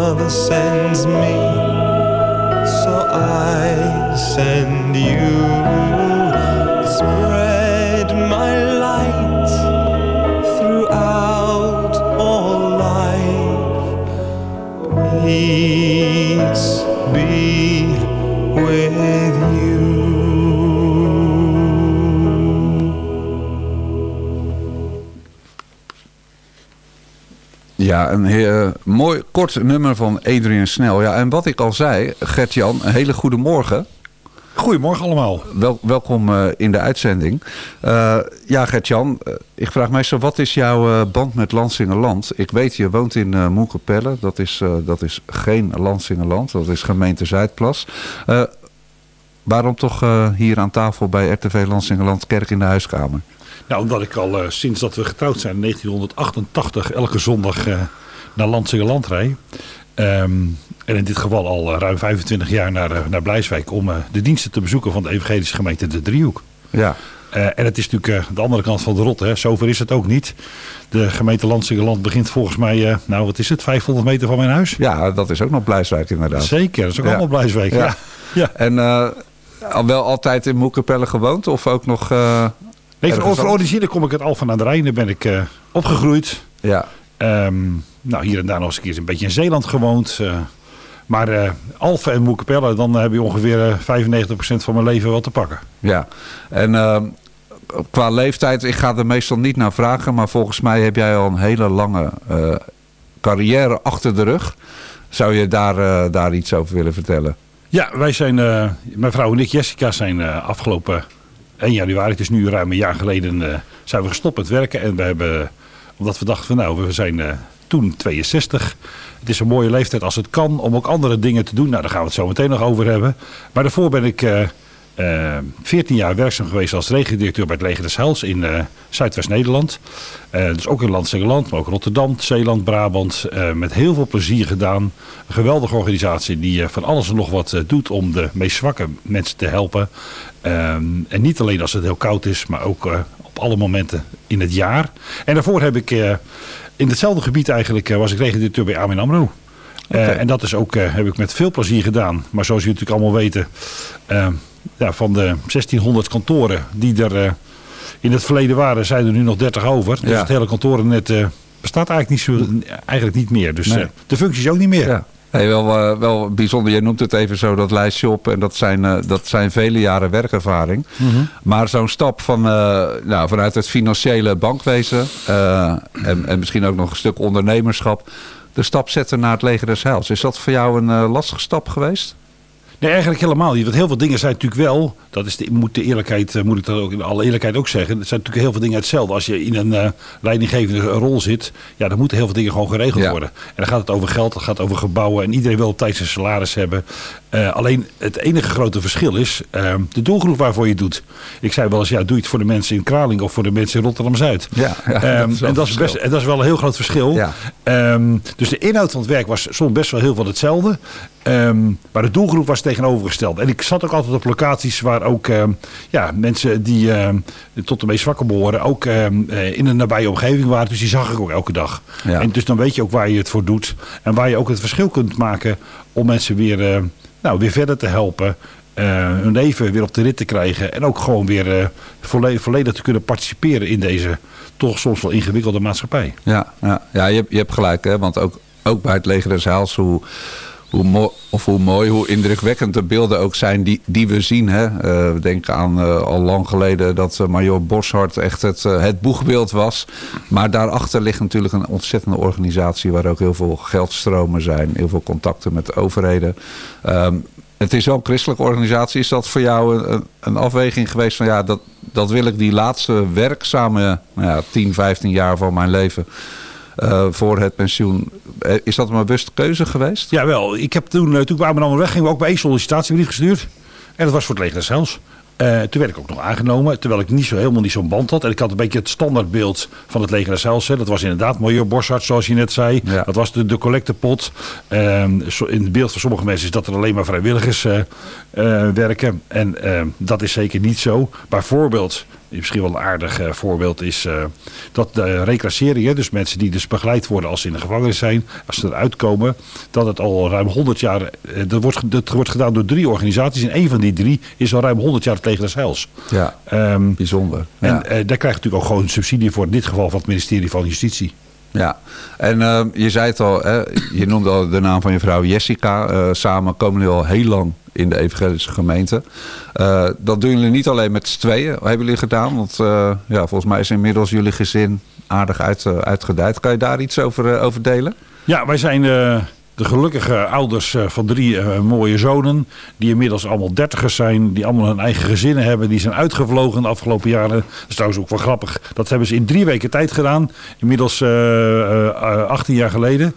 Father sends me, so I send you. Spread my light throughout all life. Peace be with you. Ja, een mooi kort nummer van Adrian Snell. Ja, en wat ik al zei, Gert-Jan, een hele goede morgen. Goedemorgen allemaal. Welkom in de uitzending. Ja, Gert-Jan, ik vraag meestal, wat is jouw band met Lansingerland? Ik weet, je woont in Moerkapelle. Dat is geen Lansingerland, dat is gemeente Zuidplas. Waarom toch hier aan tafel bij RTV Lansingerland Kerk in de Huiskamer? Nou, omdat ik al sinds dat we getrouwd zijn in 1988 elke zondag naar Lansingerland rijd. En in dit geval al ruim 25 jaar naar Blijswijk om de diensten te bezoeken van de evangelische gemeente De Driehoek. Ja. En het is natuurlijk de andere kant van de rot. Zover is het ook niet. De gemeente Lansingerland begint volgens mij, 500 meter van mijn huis? Ja, dat is ook nog Blijswijk inderdaad. Zeker, dat is ook allemaal Blijswijk. Ja. Ja. En wel altijd in Moerkapelle gewoond of ook nog... Nee, van origine kom ik uit Alphen aan de Rijn. Daar ben ik opgegroeid. Ja. Hier en daar nog eens een keer een beetje in Zeeland gewoond. Maar Alphen en Moerkapelle, dan heb je ongeveer 95% van mijn leven wel te pakken. Ja, en qua leeftijd, ik ga er meestal niet naar vragen. Maar volgens mij heb jij al een hele lange carrière achter de rug. Zou je daar iets over willen vertellen? Ja, wij zijn, mijn vrouw en ik, Jessica, zijn afgelopen 1 januari, het is nu ruim een jaar geleden, zijn we gestopt met werken. En we hebben, omdat we dachten van we zijn toen 62. Het is een mooie leeftijd als het kan om ook andere dingen te doen. Nou, daar gaan we het zo meteen nog over hebben. Maar daarvoor ben ik 14 jaar werkzaam geweest als regio-directeur bij het Leger des Heils in Zuidwest-Nederland. Dus ook in Lansingerland, maar ook Rotterdam, Zeeland, Brabant. Met heel veel plezier gedaan. Een geweldige organisatie die van alles en nog wat doet om de meest zwakke mensen te helpen. En niet alleen als het heel koud is, maar ook op alle momenten in het jaar. En daarvoor heb ik in hetzelfde gebied eigenlijk, was ik regio-directeur bij ABN AMRO. Okay. En dat is ook, heb ik met veel plezier gedaan. Maar zoals jullie natuurlijk allemaal weten, van de 1600 kantoren die er in het verleden waren, zijn er nu nog 30 over. Dus het hele kantorennet bestaat eigenlijk niet meer. Dus de functie is ook niet meer. Ja. Hey, wel bijzonder, jij noemt het even zo, dat lijstje op. En dat zijn vele jaren werkervaring. Mm-hmm. Maar zo'n stap vanuit het financiële bankwezen en misschien ook nog een stuk ondernemerschap, de stap zetten naar het Leger des Heils. Is dat voor jou een lastige stap geweest? Nee, eigenlijk helemaal niet. Want heel veel dingen zijn natuurlijk wel, dat is moet ik dat ook in alle eerlijkheid ook zeggen. Er zijn natuurlijk heel veel dingen hetzelfde. Als je in een leidinggevende rol zit, dan moeten heel veel dingen gewoon geregeld worden. En dan gaat het over geld, het gaat over gebouwen en iedereen wil op tijd zijn salaris hebben. Alleen het enige grote verschil is de doelgroep waarvoor je het doet. Ik zei wel eens, doe je het voor de mensen in Kralingen of voor de mensen in Rotterdam-Zuid. Dat is wel een heel groot verschil. Ja. Dus de inhoud van het werk was soms best wel heel veel hetzelfde. Maar de doelgroep was tegenovergesteld. En ik zat ook altijd op locaties waar ook mensen die tot de meest zwakken behoren ook in een nabije omgeving waren. Dus die zag ik ook elke dag. Ja. En dus dan weet je ook waar je het voor doet. En waar je ook het verschil kunt maken om mensen weer verder te helpen. Hun leven weer op de rit te krijgen. En ook gewoon weer volledig te kunnen participeren in deze toch soms wel ingewikkelde maatschappij. Ja, je hebt gelijk. Hè? Want ook bij het Leger des Heils, hoe indrukwekkend de beelden ook zijn die we zien. Hè? We denken aan al lang geleden dat Major Boshart echt het boegbeeld was. Maar daarachter ligt natuurlijk een ontzettende organisatie waar ook heel veel geldstromen zijn. Heel veel contacten met overheden. Het is wel een christelijke organisatie. Is dat voor jou een afweging geweest van dat wil ik die laatste werkzame 10, 15 jaar van mijn leven voor het pensioen. Is dat een bewuste keuze geweest? Jawel. Ik heb toen ik bij ABN weg ging, ook bij één sollicitatiebrief gestuurd. En dat was voor het Leger des Heils. Toen werd ik ook nog aangenomen, terwijl ik helemaal niet zo'n band had. En ik had een beetje het standaardbeeld van het Leger des Heils. Dat was inderdaad Major Boshart, zoals je net zei. Ja. Dat was de collectepot. In het beeld van sommige mensen is dat er alleen maar vrijwilligers werken. En dat is zeker niet zo. Bijvoorbeeld, misschien wel een aardig voorbeeld is dat de reclassering, dus mensen die dus begeleid worden als ze in de gevangenis zijn, als ze eruit komen, dat het al ruim 100 jaar, dat wordt gedaan door 3 organisaties en een van die 3 is al ruim 100 jaar tegen des heils. Ja, bijzonder. Ja. En daar krijgt natuurlijk ook gewoon subsidie voor, in dit geval van het ministerie van Justitie. Ja, en je zei het al, hè, je noemde al de naam van je vrouw Jessica. Samen komen jullie al heel lang in de evangelische gemeente. Dat doen jullie niet alleen met z'n tweeën, hebben jullie gedaan. Want volgens mij is inmiddels jullie gezin aardig uitgedijd. Kan je daar iets over delen? Ja, wij zijn de gelukkige ouders van 3 mooie zonen. Die inmiddels allemaal 30ers zijn. Die allemaal hun eigen gezinnen hebben. Die zijn uitgevlogen de afgelopen jaren. Dat is trouwens ook wel grappig. Dat hebben ze in 3 weken tijd gedaan. Inmiddels 18 jaar geleden.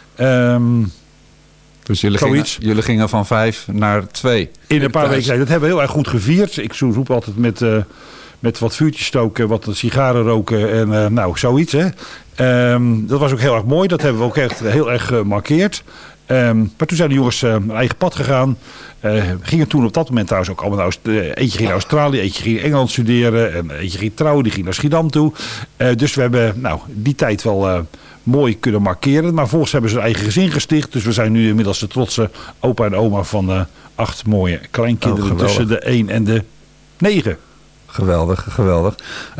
Dus jullie gingen van 5 naar 2. In een paar weken tijd. Dat hebben we heel erg goed gevierd. Ik roep altijd met wat vuurtjes stoken, wat sigaren roken en zoiets. Hè. Dat was ook heel erg mooi. Dat hebben we ook echt heel erg gemarkeerd. Maar toen zijn de jongens een eigen pad gegaan. Gingen toen op dat moment trouwens ook allemaal eentje ging naar Australië, eentje ging in Engeland studeren. En eentje ging trouwen, die ging naar Schiedam toe. Dus we hebben die tijd wel mooi kunnen markeren. Maar vervolgens hebben ze een eigen gezin gesticht. Dus we zijn nu inmiddels de trotse opa en oma van 8 mooie kleinkinderen tussen de 1 en de 9. Geweldig, geweldig.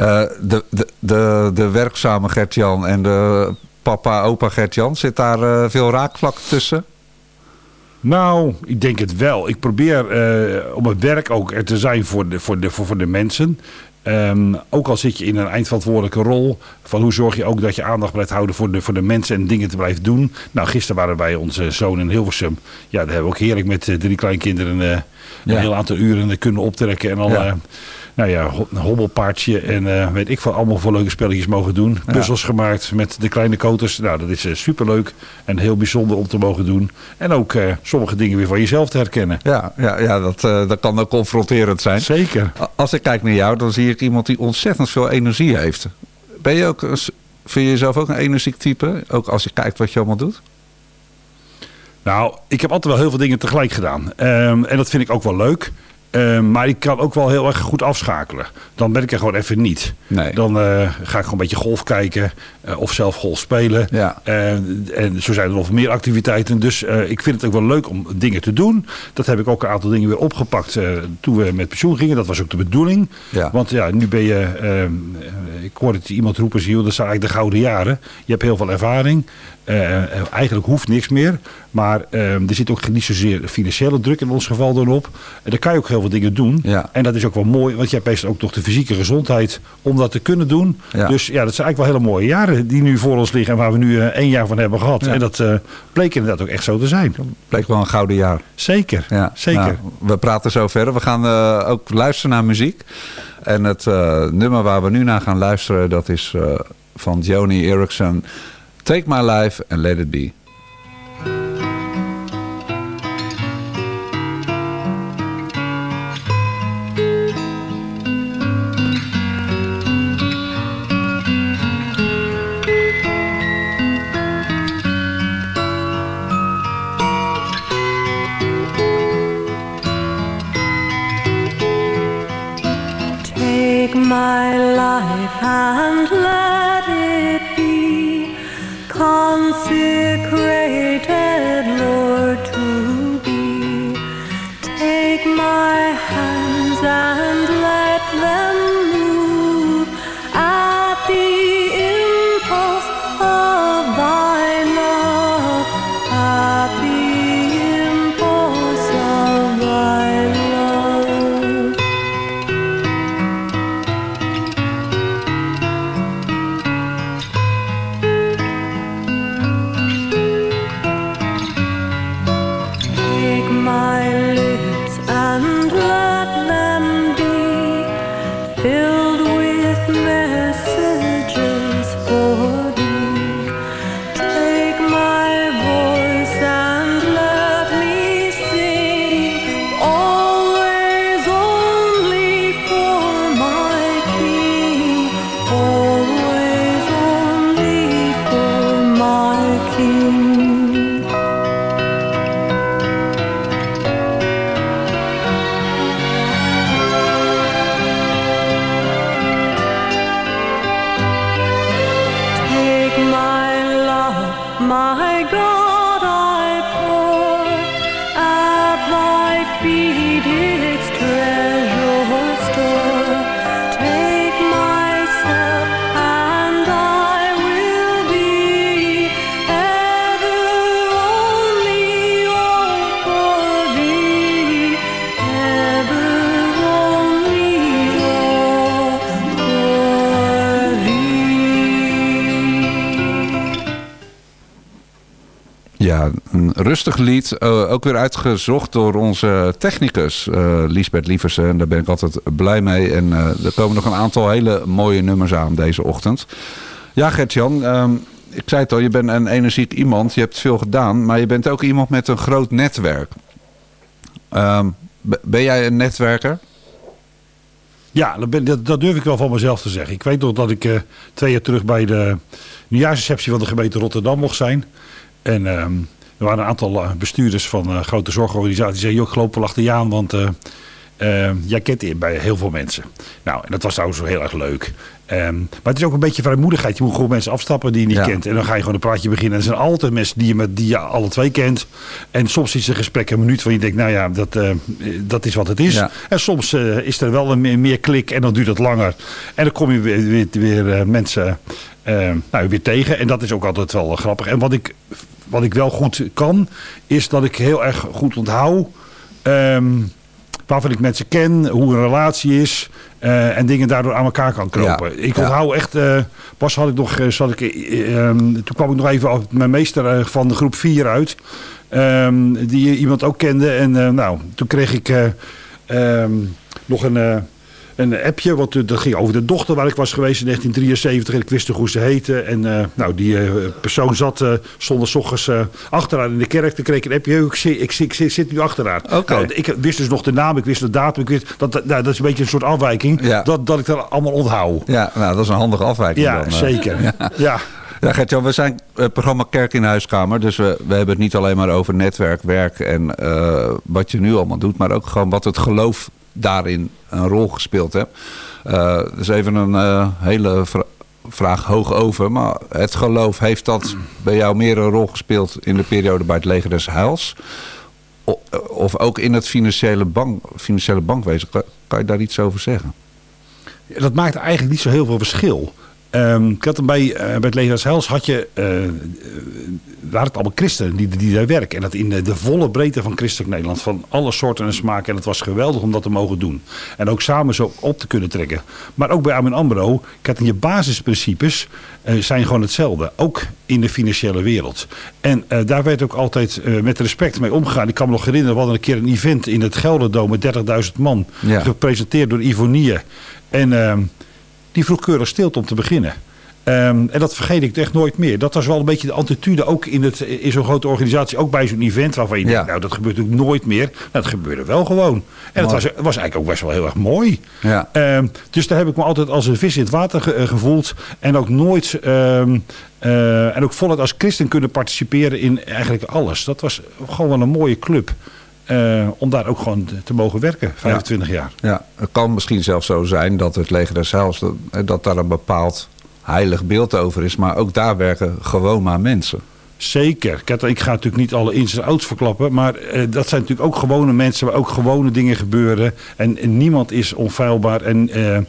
De werkzame Gert-Jan en de opa Gert-Jan, zit daar veel raakvlak tussen? Nou, ik denk het wel. Ik probeer om het werk ook er te zijn voor de mensen. Ook al zit je in een eindverantwoordelijke rol, van hoe zorg je ook dat je aandacht blijft houden voor de mensen en dingen te blijven doen. Nou, gisteren waren wij onze zoon in Hilversum. Ja, daar hebben we ook heerlijk met 3 kleinkinderen een heel aantal uren kunnen optrekken en al... een hobbelpaardje en weet ik veel, allemaal voor leuke spelletjes mogen doen. Puzzels gemaakt met de kleine koters. Nou, dat is superleuk en heel bijzonder om te mogen doen. En ook sommige dingen weer van jezelf te herkennen. Ja, dat kan ook confronterend zijn. Zeker. Als ik kijk naar jou, dan zie ik iemand die ontzettend veel energie heeft. Vind je jezelf ook een energiek type? Ook als je kijkt wat je allemaal doet? Nou, ik heb altijd wel heel veel dingen tegelijk gedaan. En dat vind ik ook wel leuk. Maar ik kan ook wel heel erg goed afschakelen. Dan ben ik er gewoon even niet. Nee. Dan ga ik gewoon een beetje golf kijken. Of zelf golf spelen. Ja. En zo zijn er nog meer activiteiten. Dus ik vind het ook wel leuk om dingen te doen. Dat heb ik ook een aantal dingen weer opgepakt toen we met pensioen gingen. Dat was ook de bedoeling. Ja. Want nu ben je... ik hoorde iemand roepen, dat zijn eigenlijk de gouden jaren. Je hebt heel veel ervaring. Eigenlijk hoeft niks meer. Maar er zit ook niet zozeer financiële druk in ons geval dan op. En dan kan je ook heel veel dingen doen. Ja. En dat is ook wel mooi. Want je hebt meestal ook nog de fysieke gezondheid om dat te kunnen doen. Ja. Dus ja, dat zijn eigenlijk wel hele mooie jaren die nu voor ons liggen. En waar we nu 1 jaar van hebben gehad. Ja. En dat bleek inderdaad ook echt zo te zijn. Bleek wel een gouden jaar. Zeker. Ja. Zeker. Nou, we praten zo verder. We gaan ook luisteren naar muziek. En het nummer waar we nu naar gaan luisteren, dat is van Joni Eareckson. Take My Life and Let It Be. Take my life and let it be consecrated, Lord, to be. Take my hands and let them move at the impulse of thy love, at the impulse of thy love. my God, I pour at thy feet its treasure store. Take myself and I will be ever only all for thee, ever only all for thee. Ja, een rustig lied. Ook weer uitgezocht door onze technicus Liesbeth Lieversen. En daar ben ik altijd blij mee. En er komen nog een aantal hele mooie nummers aan deze ochtend. Ja, Gert-Jan, ik zei het al, je bent een energiek iemand. Je hebt veel gedaan, maar je bent ook iemand met een groot netwerk. Ben jij een netwerker? Ja, dat durf ik wel van mezelf te zeggen. Ik weet nog dat ik 2 jaar terug bij de nieuwjaarsreceptie van de gemeente Rotterdam mocht zijn. En er waren een aantal bestuurders van grote zorgorganisaties die zeiden, joh, ik loop wel achter je aan, want jij kent die bij heel veel mensen. Nou, en dat was trouwens wel heel erg leuk. Maar het is ook een beetje vrijmoedigheid. Je moet gewoon mensen afstappen die je niet kent. En dan ga je gewoon een praatje beginnen. En er zijn altijd mensen die je alle twee kent. En soms is het gesprek een minuut waar je denkt, nou ja, dat is wat het is. Ja. En soms is er wel een meer klik en dan duurt het langer. En dan kom je weer mensen weer tegen. En dat is ook altijd wel grappig. En wat ik wel goed kan, is dat ik heel erg goed onthoud waarvan ik mensen ken, hoe een relatie is en dingen daardoor aan elkaar kan knopen. Ja, ik onthoud echt, pas had ik nog, toen kwam ik nog even op mijn meester van de groep 4 uit, die iemand ook kende. En toen kreeg ik nog een appje, want dat ging over de dochter waar ik was geweest in 1973. En ik wist hoe ze heette. En die persoon stond 's ochtends achteraan in de kerk. Toen kreeg ik een appje. Ik zit nu achteraan. Okay. Nou, ik wist dus nog de naam, ik wist de datum. Ik wist, dat is een beetje een soort afwijking. Ja. Dat ik dat allemaal onthoud. Ja, nou, dat is een handige afwijking. Ja, dan, zeker. Ja. Ja, Gert-Jan, we zijn het programma Kerk in Huiskamer. Dus we hebben het niet alleen maar over netwerk, werk en wat je nu allemaal doet. Maar ook gewoon wat het geloof daarin een rol gespeeld heeft. Dus even een hele vraag hoog over. Maar het geloof, heeft dat bij jou meer een rol gespeeld in de periode bij het Leger des Heils? Of ook in het financiële bankwezen? Kan je daar iets over zeggen? Ja, dat maakt eigenlijk niet zo heel veel verschil. Ik had bij het Leger des Heils waren het allemaal christenen die daar werken. En dat in de volle breedte van christelijk Nederland. Van alle soorten en smaken. En het was geweldig om dat te mogen doen. En ook samen zo op te kunnen trekken. Maar ook bij ABN AMRO. Je basisprincipes zijn gewoon hetzelfde. Ook in de financiële wereld. En daar werd ook altijd met respect mee omgegaan. Ik kan me nog herinneren. We hadden een keer een event in het Gelderdoom met 30.000 man. Ja. Gepresenteerd door Ivonie. En die vroeg keurig stilte om te beginnen. En dat vergeet ik echt nooit meer. Dat was wel een beetje de attitude ook in zo'n grote organisatie. Ook bij zo'n event waarvan je denkt, dat gebeurt natuurlijk nooit meer. Nou, dat gebeurde wel gewoon. En dat was eigenlijk ook best wel heel erg mooi. Ja. Dus daar heb ik me altijd als een vis in het water gevoeld. En ook nooit en ook voluit als christen kunnen participeren in eigenlijk alles. Dat was gewoon wel een mooie club. Om daar ook gewoon te mogen werken, 25 jaar. Ja, het kan misschien zelfs zo zijn dat het Leger des Heils, dat daar een bepaald heilig beeld over is. Maar ook daar werken gewoon maar mensen. Zeker. Ik ga natuurlijk niet alle ins en outs verklappen. Maar dat zijn natuurlijk ook gewone mensen waar ook gewone dingen gebeuren. En niemand is onfeilbaar. En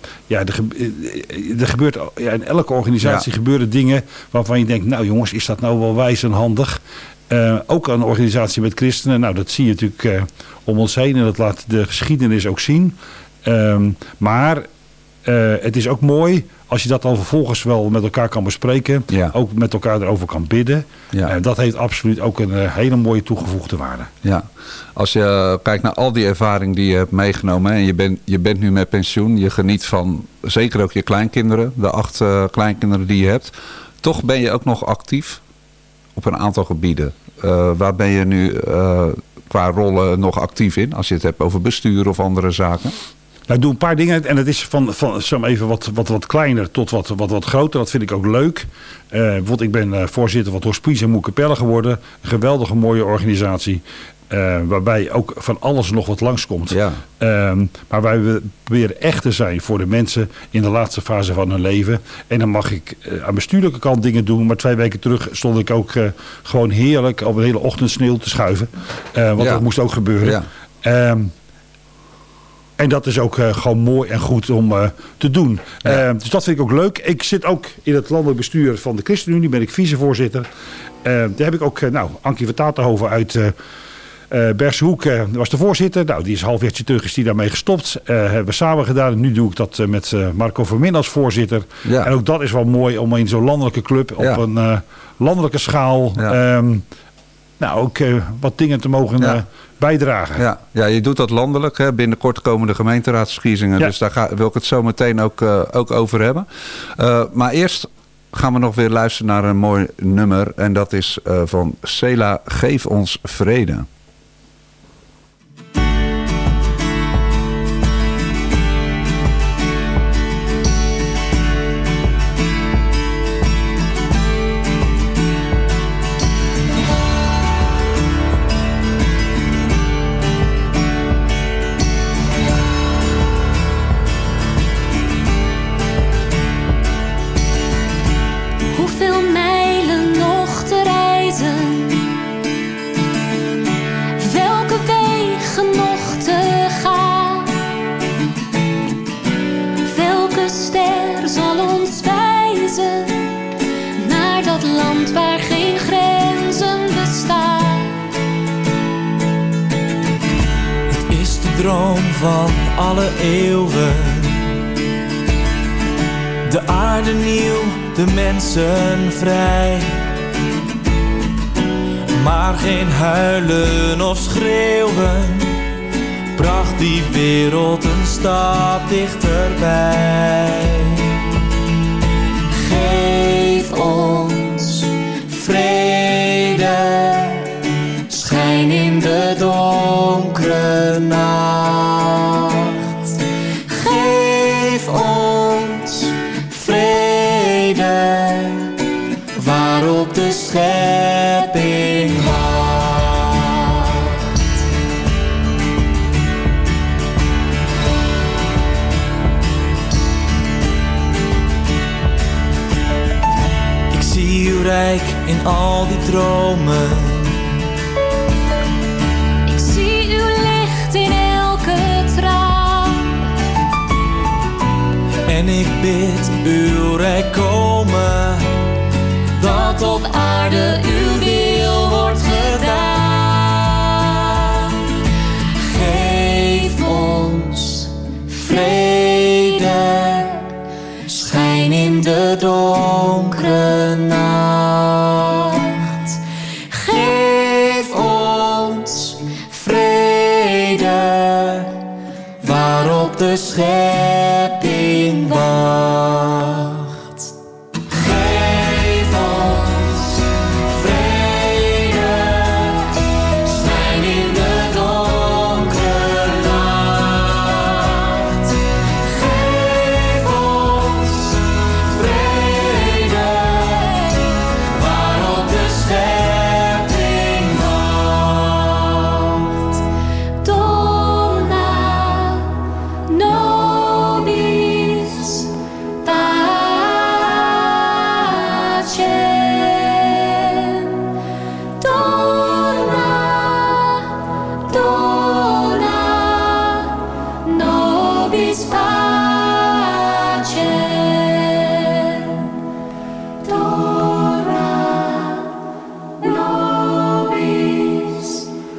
er gebeurt in elke organisatie gebeuren dingen waarvan je denkt, nou jongens, is dat nou wel wijs en handig? Ook een organisatie met christenen. Nou, dat zie je natuurlijk om ons heen. En dat laat de geschiedenis ook zien. Maar het is ook mooi als je dat dan vervolgens wel met elkaar kan bespreken. Ja. Ook met elkaar erover kan bidden. Ja. Dat heeft absoluut ook een hele mooie toegevoegde waarde. Ja. Als je kijkt naar al die ervaring die je hebt meegenomen. En je bent nu met pensioen. Je geniet van zeker ook je kleinkinderen. De 8 kleinkinderen die je hebt. Toch ben je ook nog actief op een aantal gebieden. Waar ben je nu qua rollen nog actief in? Als je het hebt over bestuur of andere zaken. Nou, ik doe een paar dingen. En het is van even wat kleiner tot wat groter. Dat vind ik ook leuk. Bijvoorbeeld, ik ben voorzitter van het Hospice in Moerkapelle geworden. Een geweldige mooie organisatie. Waarbij ook van alles nog wat langskomt. Ja. Maar wij proberen echt te zijn voor de mensen in de laatste fase van hun leven. En dan mag ik aan bestuurlijke kant dingen doen. Maar 2 weken terug stond ik ook gewoon heerlijk op een hele ochtend sneeuw te schuiven. Want dat moest ook gebeuren. Ja. En dat is ook gewoon mooi en goed om te doen. Ja. Dus dat vind ik ook leuk. Ik zit ook in het landelijk bestuur van de ChristenUnie. Ben ik vicevoorzitter. Daar heb ik ook Ankie van Tatenhoven uit Bergshoek was de voorzitter. Nou, die is een halfjaartje terug is die daarmee gestopt. Hebben we samen gedaan. En nu doe ik dat met Marco Vermin als voorzitter. Ja. En ook dat is wel mooi om in zo'n landelijke club op een landelijke schaal ook wat dingen te mogen bijdragen. Ja, je doet dat landelijk. Hè? Binnenkort komen de gemeenteraadsverkiezingen. Ja. Dus daar wil ik het zo meteen ook over hebben. Maar eerst gaan we nog weer luisteren naar een mooi nummer. En dat is van Sela, Geef ons vrede. Van alle eeuwen. De aarde nieuw, de mensen vrij. Maar geen huilen of schreeuwen bracht die wereld een stap dichterbij. Geef ons vrede, schijn in de donkere nacht. Geef ons vrede, waarop de schepping wacht. Ik zie uw rijk in al die dromen. En ik bid uw rijk komen, dat op aarde uw wil wordt gedaan. Geef ons vrede, schijn in de donkere nacht. Geef ons vrede, waarop de schepping wacht. Geef ons vrede, schijn in de donkere nacht. Geef ons vrede, waarop de schepping wacht. Dona nobis pacem. Dona nobis pacem. Dona nobis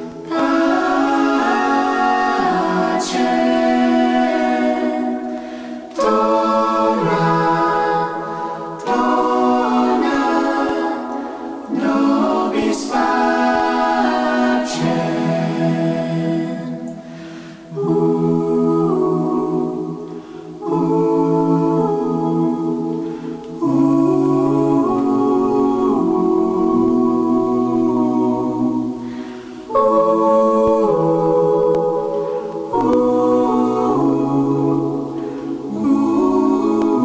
pacem. Dona nobis pacem.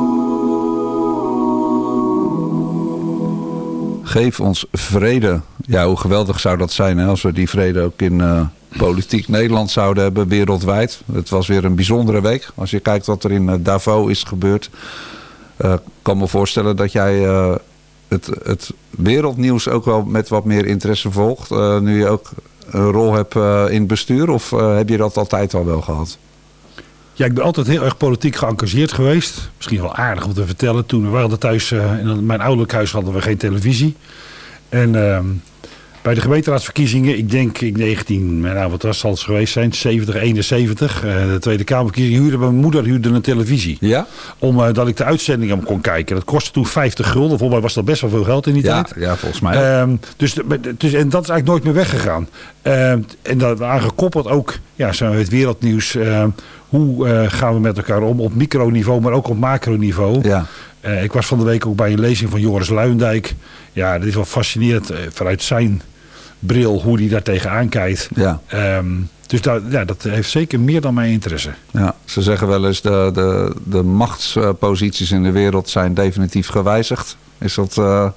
Geef ons vrede. Ja, hoe geweldig zou dat zijn hè, als we die vrede ook in politiek Nederland zouden hebben, wereldwijd. Het was weer een bijzondere week. Als je kijkt wat er in Davos is gebeurd. Ik kan me voorstellen dat jij het wereldnieuws ook wel met wat meer interesse volgt. Nu je ook een rol hebt in het bestuur. Of heb je dat altijd al wel gehad? Ja, ik ben altijd heel erg politiek geëngageerd geweest. Misschien wel aardig om te vertellen. Toen we hadden thuis, in mijn ouderlijk huis hadden we geen televisie. En bij de gemeenteraadsverkiezingen, ik denk in wat was het geweest zijn, 70, 71, de Tweede Kamerverkiezingen, mijn moeder huurde een televisie. Ja? Omdat ik de uitzendingen kon kijken. Dat kostte toen 50 gulden. Volgens mij was dat best wel veel geld in die tijd. Ja, volgens mij. En dat is eigenlijk nooit meer weggegaan. En daaraan gekoppeld ook het wereldnieuws. Hoe gaan we met elkaar om op microniveau, maar ook op macroniveau. Ja. Ik was van de week ook bij een lezing van Joris Luijendijk. Ja, dat is wel fascinerend vanuit zijn bril hoe hij daar tegenaan kijkt. Ja. Dus dat heeft zeker meer dan mijn interesse. Ja, ze zeggen wel eens de machtsposities in de wereld zijn definitief gewijzigd. Is dat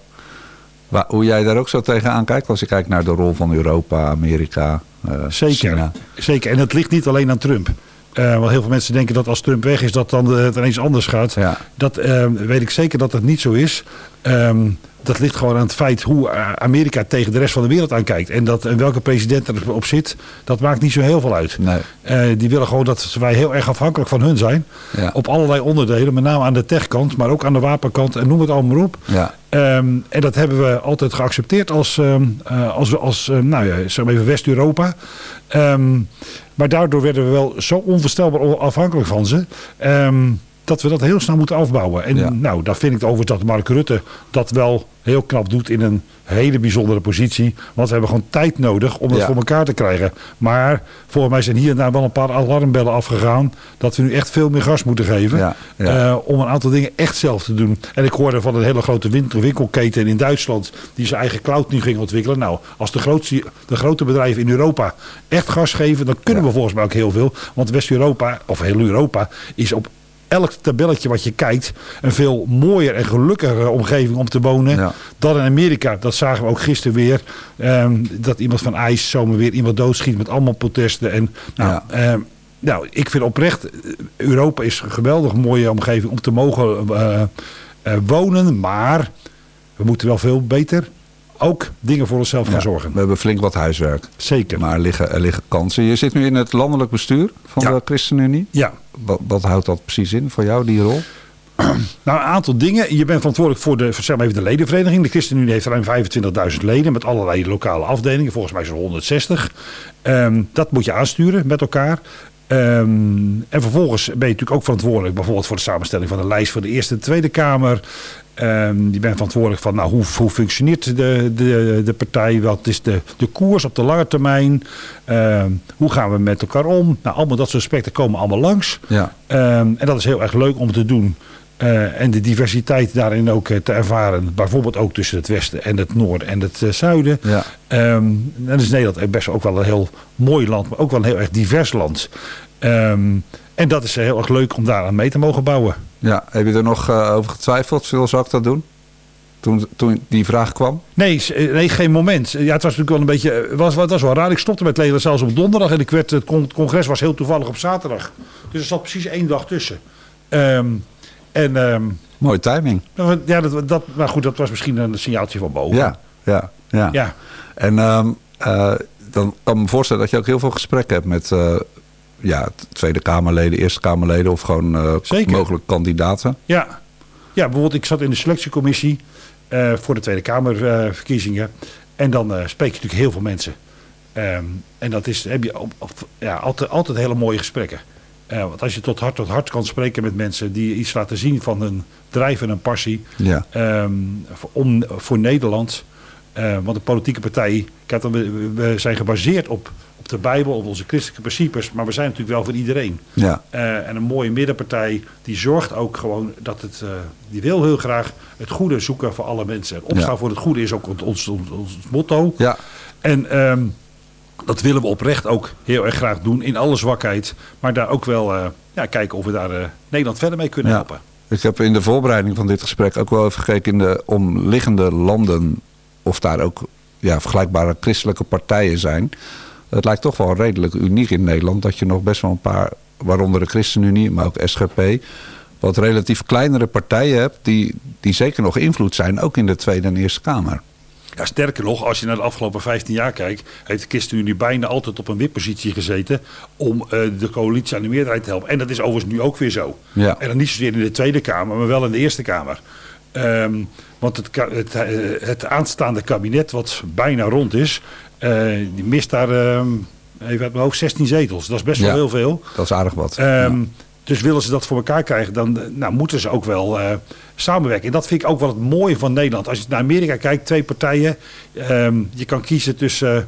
hoe jij daar ook zo tegenaan kijkt als je kijkt naar de rol van Europa, Amerika, China? Zeker. En het ligt niet alleen aan Trump. Want heel veel mensen denken dat als Trump weg is, dat dan het ineens anders gaat. Ja. Dat weet ik zeker dat het niet zo is. Dat ligt gewoon aan het feit hoe Amerika tegen de rest van de wereld aankijkt. En welke president erop zit, dat maakt niet zo heel veel uit. Nee. Die willen gewoon dat wij heel erg afhankelijk van hun zijn. Ja. Op allerlei onderdelen, met name aan de techkant, maar ook aan de wapenkant en noem het allemaal op. Ja. En dat hebben we altijd geaccepteerd als zeg maar even West-Europa. Maar daardoor werden we wel zo onvoorstelbaar afhankelijk van ze. Dat we dat heel snel moeten afbouwen. En daar vind ik overigens dat Mark Rutte dat wel heel knap doet in een hele bijzondere positie. Want we hebben gewoon tijd nodig om het voor elkaar te krijgen. Maar volgens mij zijn hier en daar wel een paar alarmbellen afgegaan. Dat we nu echt veel meer gas moeten geven. Om een aantal dingen echt zelf te doen. En ik hoorde van een hele grote winkelketen in Duitsland die zijn eigen cloud nu ging ontwikkelen. Nou, als de grote bedrijven in Europa echt gas geven, dan kunnen we volgens mij ook heel veel. Want West-Europa, of heel Europa, is op elk tabelletje wat je kijkt een veel mooier en gelukkiger omgeving om te wonen dan in Amerika. Dat zagen we ook gisteren weer. Dat iemand van IJs zomaar weer iemand doodschiet met allemaal protesten. En ik vind oprecht, Europa is een geweldig mooie omgeving om te mogen wonen. Maar we moeten wel veel beter ook dingen voor onszelf gaan zorgen. We hebben flink wat huiswerk. Zeker. Maar er liggen kansen. Je zit nu in het landelijk bestuur van de ChristenUnie. Ja. Wat houdt dat precies in voor jou, die rol? Nou, een aantal dingen. Je bent verantwoordelijk voor de ledenvereniging. De ChristenUnie heeft ruim 25.000 leden met allerlei lokale afdelingen. Volgens mij zo'n 160. Dat moet je aansturen met elkaar. En vervolgens ben je natuurlijk ook verantwoordelijk bijvoorbeeld voor de samenstelling van de lijst voor de Eerste en Tweede Kamer. Je bent verantwoordelijk van hoe functioneert de partij, wat is de koers op de lange termijn, hoe gaan we met elkaar om. Nou, allemaal dat soort aspecten komen allemaal langs. Ja. En dat is heel erg leuk om te doen. En de diversiteit daarin ook te ervaren. Bijvoorbeeld ook tussen het westen en het noorden en het zuiden. Ja. Dan is Nederland best ook wel een heel mooi land, maar ook wel een heel erg divers land. En dat is heel erg leuk om daaraan mee te mogen bouwen. Ja, heb je er nog over getwijfeld? Zou ik dat doen? Toen die vraag kwam? Nee, geen moment. Ja, het was natuurlijk wel een beetje. Het was wel raar. Ik stopte met leden zelfs op donderdag. En het congres was heel toevallig op zaterdag. Dus er zat precies 1 dag tussen. Mooie timing. Ja, maar goed, dat was misschien een signaaltje van boven. Ja. En dan kan ik me voorstellen dat je ook heel veel gesprekken hebt met Tweede Kamerleden, Eerste Kamerleden of gewoon mogelijk kandidaten. Ja, bijvoorbeeld ik zat in de selectiecommissie voor de Tweede Kamerverkiezingen. En dan spreek je natuurlijk heel veel mensen. En dat heb je altijd hele mooie gesprekken. Want als je tot hart kan spreken met mensen die iets laten zien van hun drijf en hun passie voor Nederland. Want de politieke partij, we zijn gebaseerd op de Bijbel, op onze christelijke principes, maar we zijn natuurlijk wel voor iedereen. Ja. En een mooie middenpartij die zorgt ook gewoon dat die wil heel graag het goede zoeken voor alle mensen. En opstaan voor het goede is ook ons motto. Ja. En dat willen we oprecht ook heel erg graag doen in alle zwakheid. Maar daar ook wel kijken of we daar Nederland verder mee kunnen helpen. Ik heb in de voorbereiding van dit gesprek ook wel even gekeken in de omliggende landen. Of daar ook vergelijkbare christelijke partijen zijn. Het lijkt toch wel redelijk uniek in Nederland dat je nog best wel een paar, waaronder de ChristenUnie, maar ook SGP, wat relatief kleinere partijen hebt die zeker nog invloed zijn, ook in de Tweede en Eerste Kamer. Ja, sterker nog, als je naar de afgelopen 15 jaar kijkt, heeft de ChristenUnie bijna altijd op een wippositie gezeten om de coalitie aan de meerderheid te helpen. En dat is overigens nu ook weer zo. Ja. En dan niet zozeer in de Tweede Kamer, maar wel in de Eerste Kamer. Want het aanstaande kabinet, wat bijna rond is, die mist daar even uit mijn hoofd 16 zetels. Dat is best wel heel veel. Dat is aardig wat. Dus willen ze dat voor elkaar krijgen, dan moeten ze ook wel samenwerken. En dat vind ik ook wel het mooie van Nederland. Als je naar Amerika kijkt, 2 partijen. Je kan kiezen tussen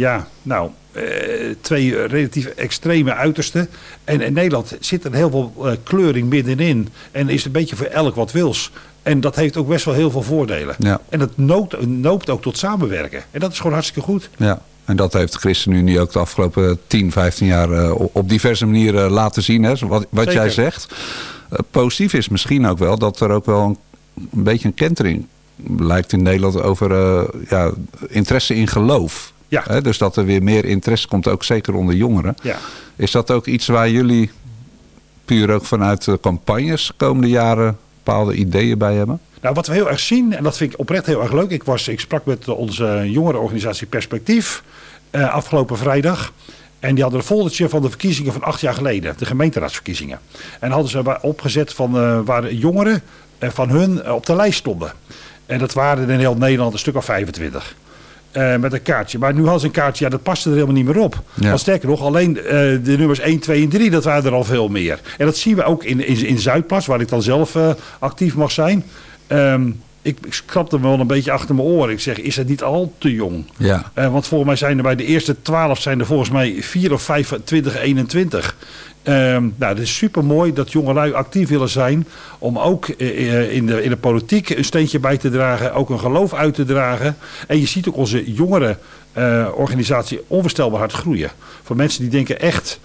twee relatief extreme uitersten. En in Nederland zit er heel veel kleuring middenin. En is een beetje voor elk wat wils. En dat heeft ook best wel heel veel voordelen. Ja. En dat noopt ook tot samenwerken. En dat is gewoon hartstikke goed. Ja. En dat heeft de ChristenUnie ook de afgelopen 10, 15 jaar op diverse manieren laten zien. Hè? Wat jij zegt. Positief is misschien ook wel dat er ook wel een beetje een kentering lijkt in Nederland over interesse in geloof. Ja. Hè? Dus dat er weer meer interesse komt, ook zeker onder jongeren. Ja. Is dat ook iets waar jullie puur ook vanuit de campagnes de komende jaren bepaalde ideeën bij hebben? Nou, wat we heel erg zien, en dat vind ik oprecht heel erg leuk. Ik sprak met onze jongerenorganisatie Perspectief afgelopen vrijdag. En die hadden een foldertje van de verkiezingen van 8 jaar geleden. De gemeenteraadsverkiezingen. En hadden ze opgezet van waar jongeren van hun op de lijst stonden. En dat waren in heel Nederland een stuk of 25. Met een kaartje. Maar nu hadden ze een kaartje, dat paste er helemaal niet meer op. Ja. Want sterker nog, alleen de nummers 1, 2 en 3, dat waren er al veel meer. En dat zien we ook in Zuidplas, waar ik dan zelf actief mag zijn. Ik krabde me wel een beetje achter mijn oren. Ik zeg, is het niet al te jong? Ja. Want volgens mij zijn er bij de eerste 12 zijn er volgens mij 4 of 25, 21. Het is super mooi dat jongelui actief willen zijn om ook in de politiek een steentje bij te dragen, ook een geloof uit te dragen. En je ziet ook onze jongerenorganisatie onvoorstelbaar hard groeien. Voor mensen die denken echt,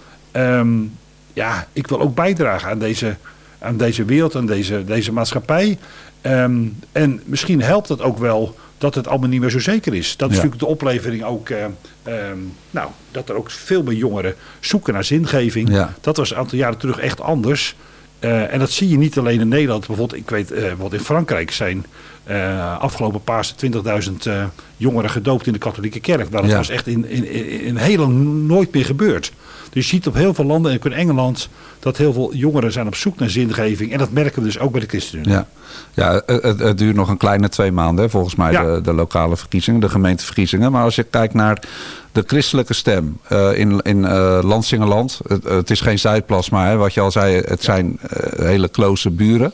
ik wil ook bijdragen aan deze wereld, aan deze maatschappij. En misschien helpt het ook wel dat het allemaal niet meer zo zeker is. Dat is natuurlijk de oplevering ook. Dat er ook veel meer jongeren zoeken naar zingeving. Ja. Dat was een aantal jaren terug echt anders. En dat zie je niet alleen in Nederland. Bijvoorbeeld, ik weet, in Frankrijk zijn afgelopen Pasen 20.000 jongeren gedoopt in de katholieke kerk. Dat was echt in heel lang nooit meer gebeurd. Dus je ziet op heel veel landen, en ook in Engeland, dat heel veel jongeren zijn op zoek naar zingeving. En dat merken we dus ook bij de ChristenUnie. Ja, het duurt nog een kleine 2 maanden, volgens mij, de lokale verkiezingen, de gemeenteverkiezingen. Maar als je kijkt naar de christelijke stem in Lansingerland. Het is geen Zuidplas, maar wat je al zei, het zijn hele close buren.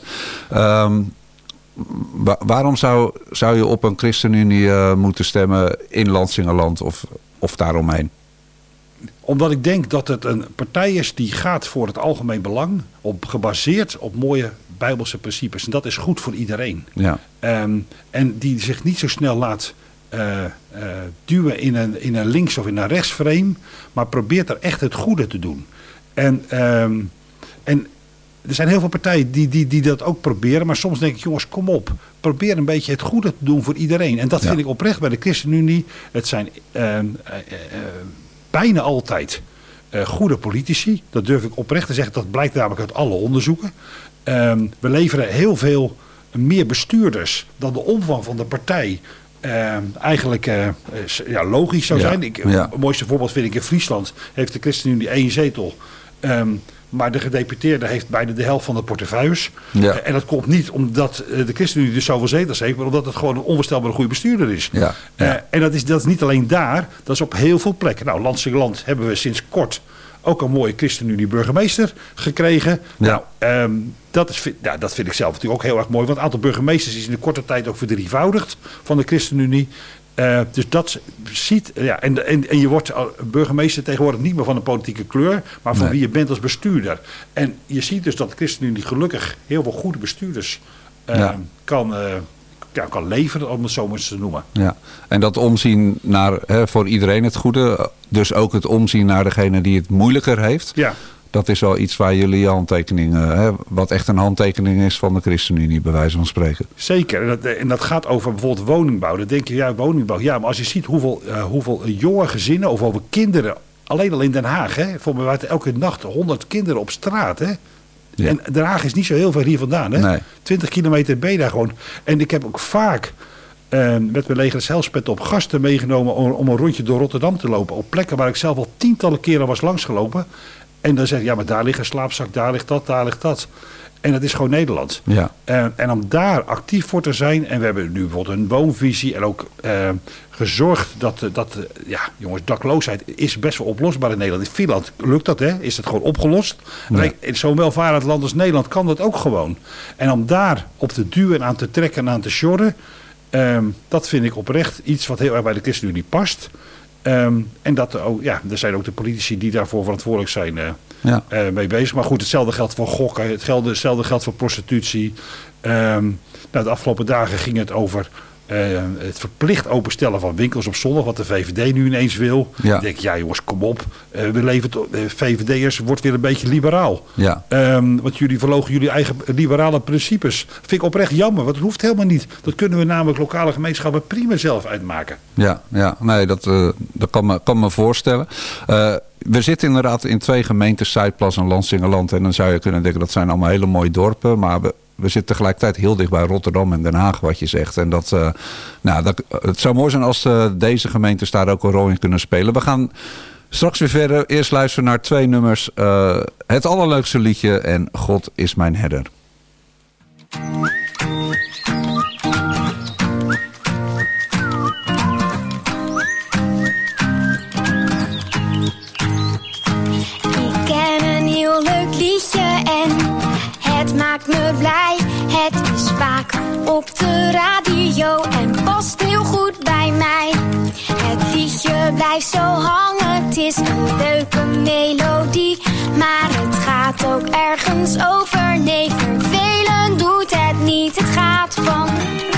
Waarom zou je op een ChristenUnie moeten stemmen in Lansingerland of daaromheen? Omdat ik denk dat het een partij is die gaat voor het algemeen belang, gebaseerd op mooie Bijbelse principes. En dat is goed voor iedereen. Ja. En die zich niet zo snel laat duwen in een links of in een rechts frame, maar probeert er echt het goede te doen. En er zijn heel veel partijen die dat ook proberen, maar soms denk ik, jongens, kom op. Probeer een beetje het goede te doen voor iedereen. En dat vind ik oprecht bij de ChristenUnie. Het zijn bijna altijd goede politici. Dat durf ik oprecht te zeggen. Dat blijkt namelijk uit alle onderzoeken. We leveren heel veel meer bestuurders dan de omvang van de partij eigenlijk logisch zou zijn. Het mooiste voorbeeld vind ik in Friesland. Heeft de ChristenUnie 1 zetel. Maar de gedeputeerde heeft bijna de helft van de portefeuilles. Ja. En dat komt niet omdat de ChristenUnie dus zoveel zetels heeft, maar omdat het gewoon een onvoorstelbaar goede bestuurder is. Ja. Ja. En dat is niet alleen daar, dat is op heel veel plekken. Nou, Lansingerland hebben we sinds kort ook een mooie ChristenUnie burgemeester gekregen. Ja. Nou, dat vind ik zelf natuurlijk ook heel erg mooi. Want het aantal burgemeesters is in de korte tijd ook verdrievoudigd van de ChristenUnie. Dus dat ziet, en je wordt burgemeester tegenwoordig niet meer van een politieke kleur, maar van wie je bent als bestuurder. En je ziet dus dat de ChristenUnie gelukkig heel veel goede bestuurders kan leveren, om het zo maar eens te noemen. Ja. En dat omzien naar voor iedereen het goede, dus ook het omzien naar degene die het moeilijker heeft. Ja. Dat is wel iets waar jullie je handtekening... wat echt een handtekening is van de ChristenUnie, bij wijze van spreken. Zeker. En dat gaat over bijvoorbeeld woningbouw. Dan denk je, ja, woningbouw. Ja, maar als je ziet hoeveel jonge gezinnen of hoeveel kinderen... Alleen al in Den Haag, hè. Voor mij elke nacht 100 kinderen op straat, hè. Ja. En Den Haag is niet zo heel ver hier vandaan, hè. Nee. 20 kilometer ben je daar gewoon. En ik heb ook vaak met mijn leger zelfspet op gasten meegenomen... om een rondje door Rotterdam te lopen. Op plekken waar ik zelf al tientallen keren was langsgelopen. En dan zeg je, ja, maar daar ligt een slaapzak, daar ligt dat, daar ligt dat. En dat is gewoon Nederland. Ja. En om daar actief voor te zijn... en we hebben nu bijvoorbeeld een woonvisie... en ook gezorgd dat jongens, dakloosheid is best wel oplosbaar in Nederland. In Finland lukt dat, hè? Is het gewoon opgelost. Ja. In zo'n welvarend land als Nederland kan dat ook gewoon. En om daar op te duwen en aan te trekken en aan te sjorren... dat vind ik oprecht iets wat heel erg bij de ChristenUnie past... en dat ook, ja, er zijn ook de politici die daarvoor verantwoordelijk zijn mee bezig. Maar goed, hetzelfde geldt voor gokken, hetzelfde geldt voor prostitutie. De afgelopen dagen ging het over het verplicht openstellen van winkels op zondag, wat de VVD nu ineens wil. Ja. Dan denk ik, ja jongens, kom op. VVD'ers wordt weer een beetje liberaal. Ja. Want jullie verloochenen jullie eigen liberale principes. Vind ik oprecht jammer, want dat hoeft helemaal niet. Dat kunnen we namelijk lokale gemeenschappen prima zelf uitmaken. Ja, nee, dat kan me voorstellen. We zitten inderdaad in 2 gemeentes, Zuidplas en Lansingerland. En dan zou je kunnen denken, dat zijn allemaal hele mooie dorpen. Maar we zitten tegelijkertijd heel dicht bij Rotterdam en Den Haag, wat je zegt. En het zou mooi zijn als deze gemeentes daar ook een rol in kunnen spelen. We gaan straks weer verder. Eerst luisteren naar 2 nummers. Het allerleukste liedje en God is mijn herder. Ik ken een heel leuk liedje en het maakt me blij. Het is vaak op de radio en past heel goed bij mij. Het liedje blijft zo hangen, het is een leuke melodie. Maar het gaat ook ergens over, nee, vervelend doet het niet. Het gaat van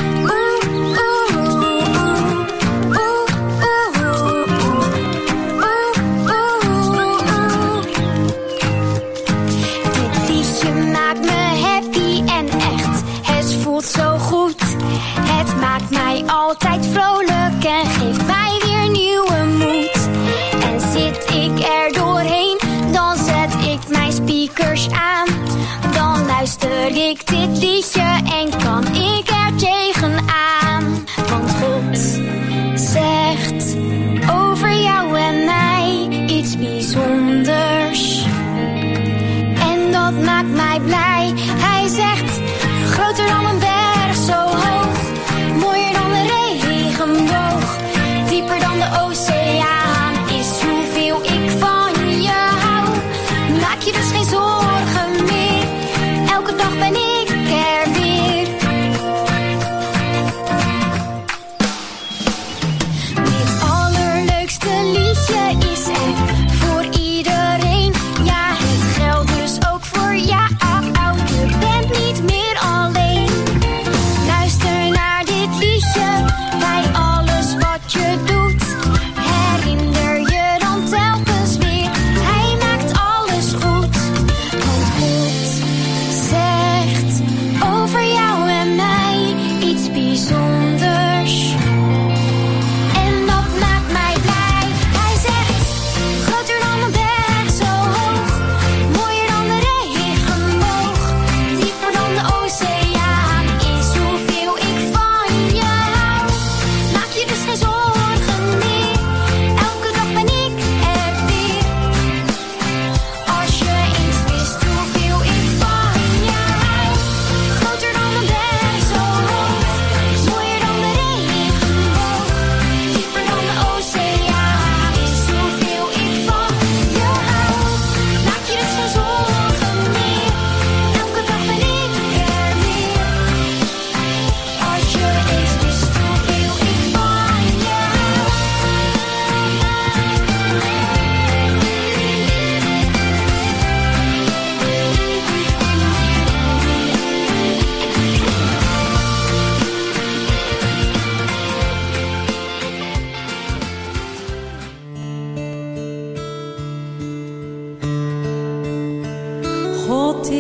zo goed. Het maakt mij altijd vrolijk en geeft mij weer nieuwe moed. En zit ik er doorheen, dan zet ik mijn speakers aan. Dan luister ik dit liedje en kan ik er tegenaan. Want God zegt over jou en mij iets bijzonders. En dat maakt mij blij. Hij zegt, groter dan een berg zo hoog, mooier dan een regenboog.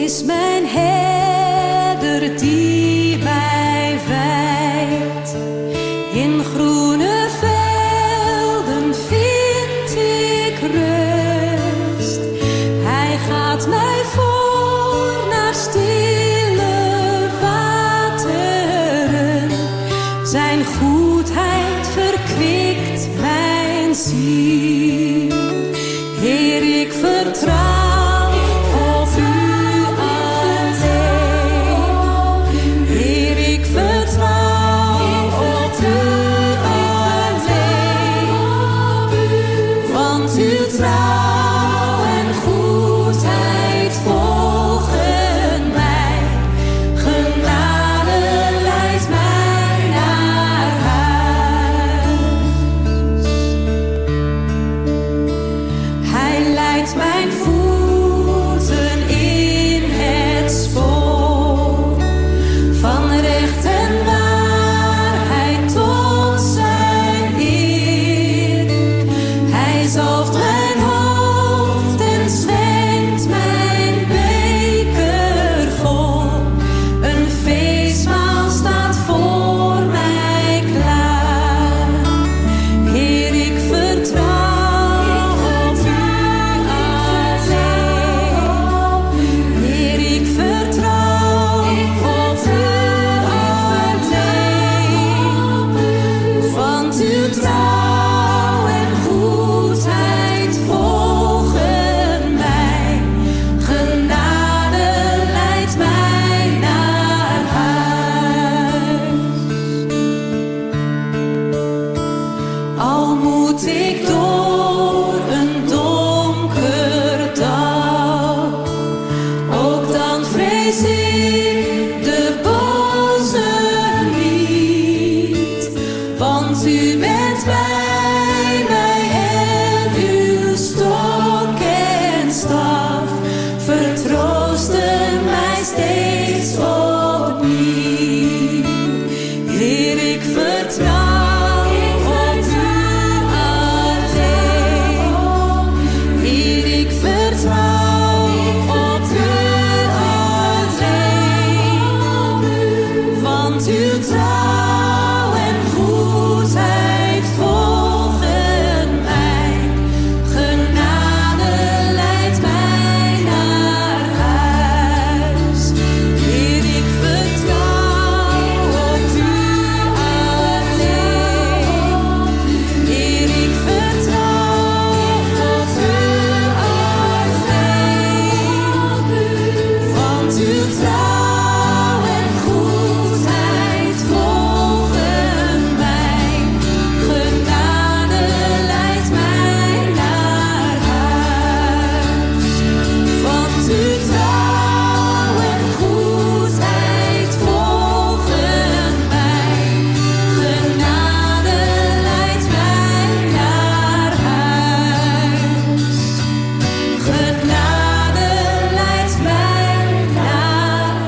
is mijn herder die mij wijdt. In groene velden vind ik rust. Hij gaat mij voor naar stille wateren. Zijn goedheid verkwikt mijn ziel. Heer, ik vertrouw op u alleen. Heer, ik vertrouw op u alleen. Want uw trouw en goedheid volgen mij. Genade leidt mij naar huis. Hij leidt mijn voeten in het spoor van recht en waarheid tot zijn eer. Hij zalft mijn hoofd en schenkt mijn beker vol. Een feestmaal staat voor mij klaar. Heer, ik vertrouw op u alleen. Heer, ik vertrouw op u alleen. Want uw trouw en goedheid volgen mij. Genade leidt mij naar huis. Al moet ik door een donker dal, ook dan vrees ik de boze niet. Want u bent bij mij en uw stok en staf vertroosten mij steeds opnieuw. Heer, ik vertrouw op u alleen. Heer, ik vertrouw op u alleen. Want uw trouw en goedheid volgen mij. Genade leidt mij naar huis. Heer, ik vertrouw op u alleen. Heer, ik vertrouw op u alleen. Want uw trouw en goedheid volgen mij. Genade leidt mij naar huis. Want uw trouw en goedheid volgen mij. Genade leidt mij naar huis. Genade leidt mij naar